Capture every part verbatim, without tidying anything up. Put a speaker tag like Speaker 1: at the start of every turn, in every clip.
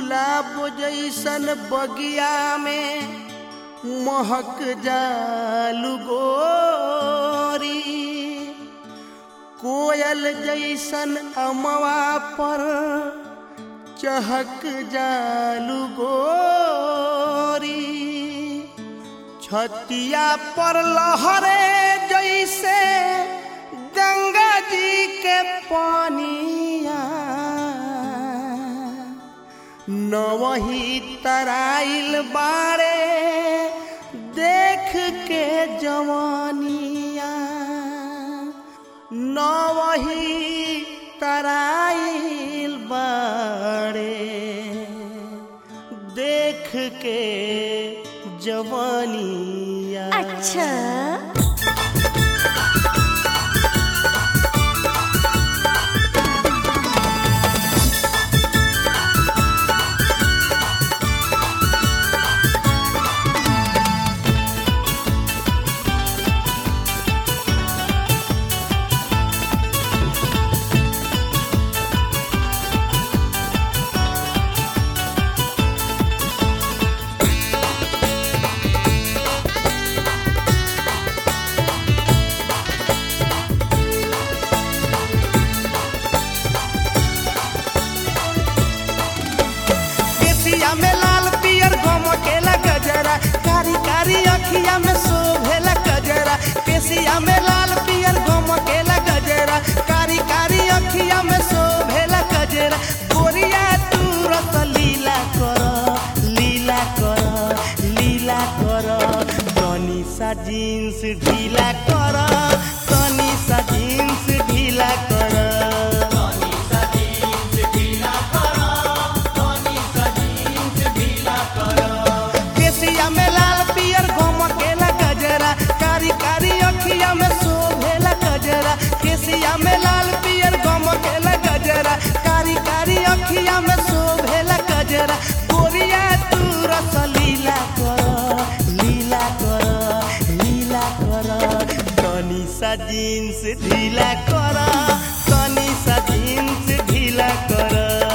Speaker 1: गुलाब जैसन बगिया में महक जालू गोरी, कोयल जैसन अमवा पर चहक जालू गोरी, छतिया पर लहरे जैसे गंगा जी के पानिया, नवही तराइल बारे देख के जवानिया, नवही तराइल बारे देख के जवानिया।
Speaker 2: अच्छा
Speaker 1: में लाल पियर गमकेला गजरा, कारी कारी अखिया में शोभेला गजरा, केसिया में लाल पियर गमकेला गजरा, कारी कारी अखिया में शोभेला गजरा, गोरिया तू रस लीला कर लीला कर लीला कर, तनी सा जींस ढीला कर तनी सा जींस ढीला कर। केसिया में लाल पियर गमकेला गजरा, कारी कारी अखिया में शोभेला गजरा, केसिया में लाल पियर गमकेला गजरा, कारी कारी अखिया में शोभेला गजरा, गोरिया तू रस लीला कर लीला कर लीला कर, तनी सा जींस ढीला कर तनी सा जींस ढीला कर।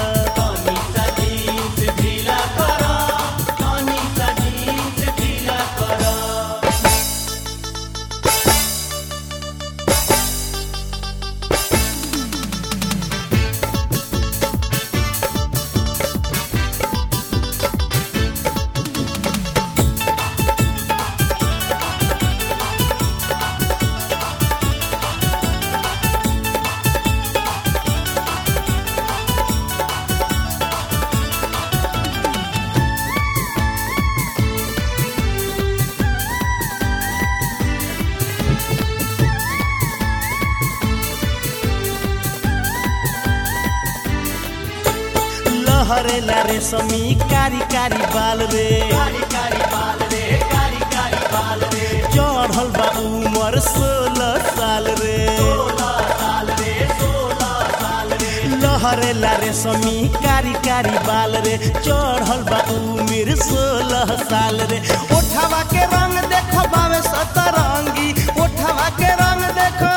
Speaker 1: लहरेला रेशमी कारी कारी बाल रे, कारी कारी बाल रे, कारी कारी बाल रे, चढ़ल बा उमर सोलह साल रे, सोलह साल रे, सोलह साल रे, लहरेला रेशमी कारी कारी बाल रे, चढ़ल बा उमर सोलह साल रे, ओठवा के रंग देखो बावे सतरंगी, ओठवा के रंग देखो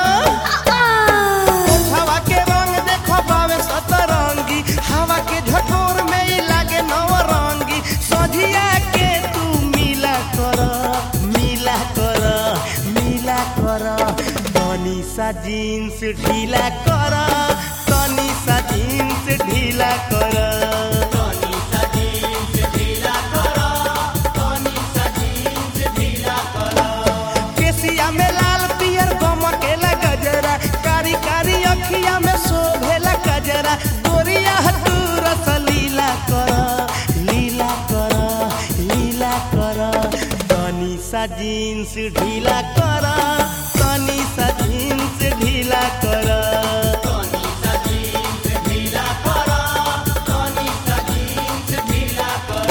Speaker 1: ओठवा के रंग देखो बावे सतरंगी, हवा के झकोर में ही लागे नवरंगी, सधिया के तू मिला कर मिला कर मिला कर, तनी सा जींस ढीला कर तनी सा जींस ढीला कर। तनी सा जींस ढीला कर तनी सा जींस ढीला कर। केसिया में लाल पियर गमकेला गजरा, कारी कारी अखिया में शोभेला गजरा, गोरिया तू रस लीला कर लीला कर लीला कर, तनी सा जींस ढीला कर तनी सा जींस ढीला कर। तनी सा जींस ढीला कर तनी सा जींस ढीला कर।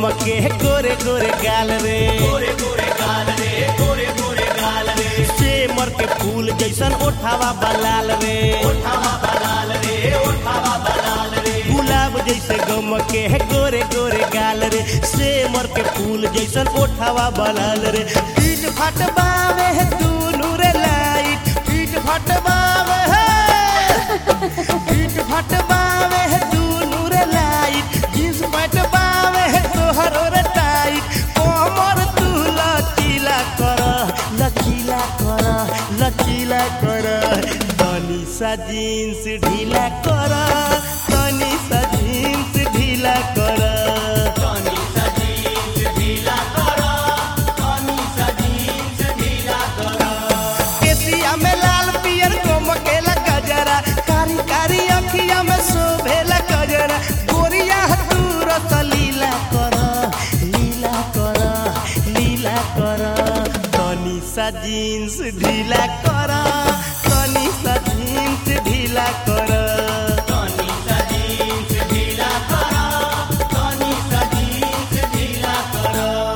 Speaker 1: गम के गोरे गोरे गाल रे
Speaker 2: गोरे गोरे गाल रे गोरे गोरे गाल रे
Speaker 1: सेमर के फूल जैसन ओठावा बलाल रे
Speaker 2: ओठावा बलाल रे ओठावा बलाल रे
Speaker 1: गुलाब जैसे गम के गोरे गोरे गाल रे सेमर के फूल जैसन ओठावा बलाल रे पीठ फट बावे दुनू रे लाइट पीठ फट बावे पीठ फट बावे दुनू रे लाइट जींस पैंट बावे तोहर रे टाइट कोमर तू लचीला कर लचीला कर लचीला कर तनी सा जींस ढीला कर तनी सा जींस ढीला कर
Speaker 2: तनी सा जींस ढीला कर तनी सा जींस ढीला कर
Speaker 1: केसिया में लाल पियर गम के गजरा कारी कारी अखिया में शोभेला गजरा गोरिया तू रस लीला कर लीला कर लीला कर तनी सा जींस ढीला कर तनी सा जींस ढीला कर
Speaker 2: तनी सा जींस ढीला कर तनी सा जींस ढीला कर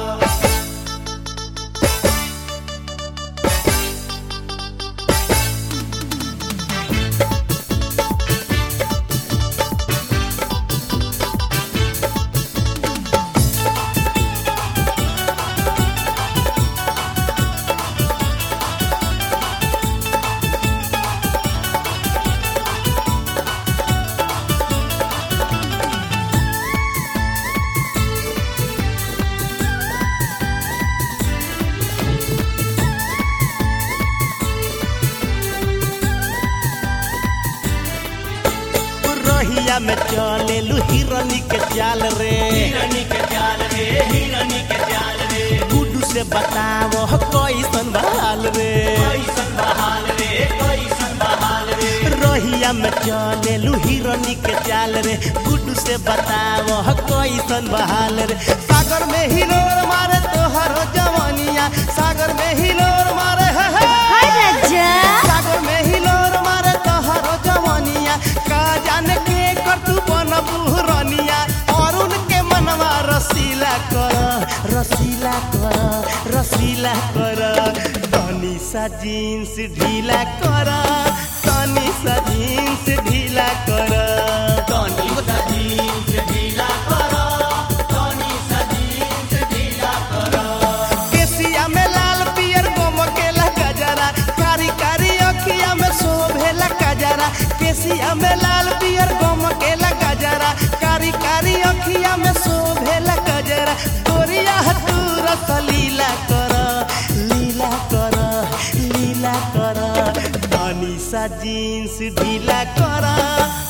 Speaker 1: रहिया में चले लू हिरनी के चाल रे
Speaker 2: हिरनी के चाल रे हिरनी के चाल रे
Speaker 1: गुड्डू से बतावो कैसन बहाल रे
Speaker 2: कैसन बहाल रे कैसन बहाल रे
Speaker 1: रहिया में चले लू हिरनी के चाल रे गुड्डू से बतावो कैसन बहाल रे सागर में हिलोर मारे तोहर जवानिया सागर में हिलोर मारे हे हे
Speaker 3: हाय राजा
Speaker 1: सागर में हिलोर मारे तोहर जवानिया का जाने के कर तू बनबू रनिया और उनके मनवा रसीला कर रसीला कर रसीला कर तनी सा जींस ढीला कर तनी सा जींस ढीला कर
Speaker 2: तनी सा जींस ढीला कर तनी सा जींस ढीला कर
Speaker 1: केसिया में लाल पियर गम के गजरा कारी कारी अखिया में शोभेला गजरा केसिया में लाल पियर गम के गजरा कारी कारी अखिया में शोभेला गजरा गोरिया तू रस लीला कर लीला कर लीला कर तनी सा जींस ढीला कर